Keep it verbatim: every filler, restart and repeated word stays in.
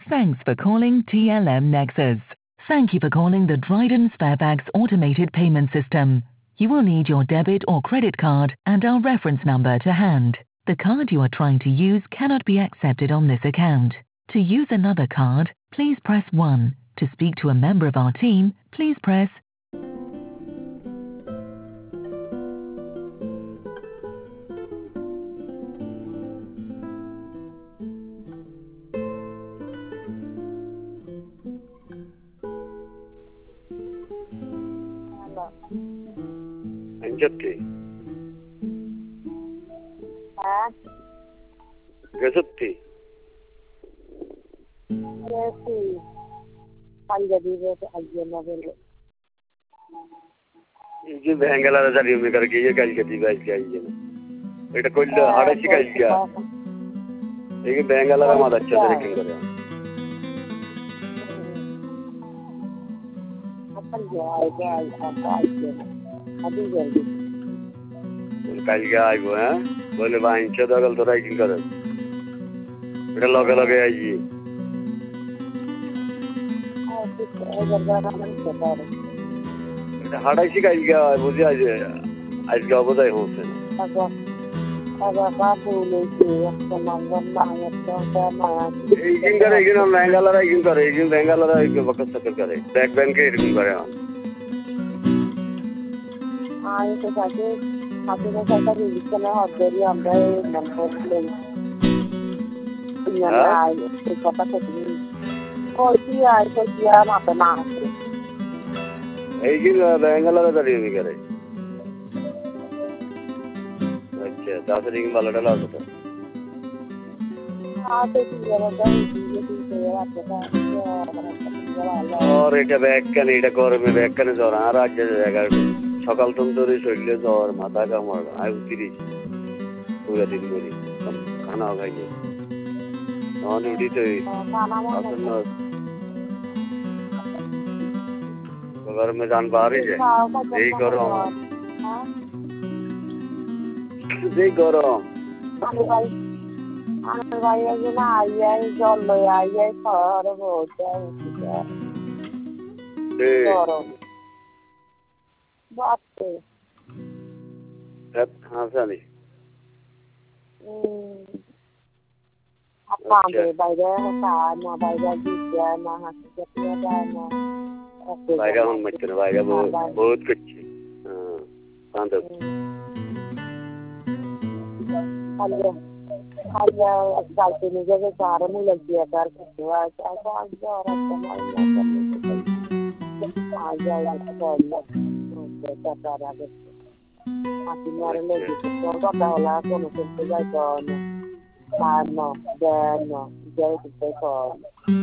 Thanks for calling T L M Nexus. Thank you for calling the Dryden Sparebags Automated Payment System. You will need your debit or credit card and our reference number to hand. The card you are trying to use cannot be accepted on this account. To use another card, please press one. To speak to a member of our team, please press Anjatti. Hả? Gazatti. Resi. Panjabi resi ajena bele. ये बेंगला जारी में करके ये कल के दिवास के आई है ना बेटा कोई हाड़ा सी कल क्या ये बेंगला का मादा अच्छा तरह क्यों कर रहा है अपन जाए जाए अपन जाए अभी जल्दी कल क्या आई वो है बोले वाइन चौदह कल तो राइटिंग कर बेटा लगे लगे आई ये हाड़ा सी कल क्या मुझे आज आज क्या बताए हो से agak agak babu lagi kemanggan banget dong sama एक करे एक ना बेंगला रहा एक करे एक बेंगला रहा एक वक्त तक करे बैक बैन के एक करे ah itu saja tapi saya tadi bisa lihat dari anda nomor lain yang lain itu kata tadi oh iya itu dia apa nama एक बेंगला रहा तरी नहीं करे अच्छा दस रिंग वाला डाला होता हाँ तो ठीक है तो ये ठीक है आपका और एक बैग का नहीं डकोर में बैग का नहीं जोर आ रहा है जगह सकाल तुम तो रिस ले जोर माता का मर आई उतरी पूरा दिन मेरी खाना खाइए नॉन उड़ी तो खाना घर में जान बाहर ही है यही करो यही करो आने भाई आने भाई ये ना आइए जल लो आइए सारे बहुत है करो बात है हाँ साली apa ambil bayar sana bayar juga nah hasilnya tiada nah bayar हम मत करो bayar बहुत बहुत कुछ हाँ सांतो kalau kalau asal ini jadi cara mulai biar kedua saya ada orang kenal macam aja yang kalau kita cara akhirnya lagi kita dah kono kita jalan mana dan jadi kita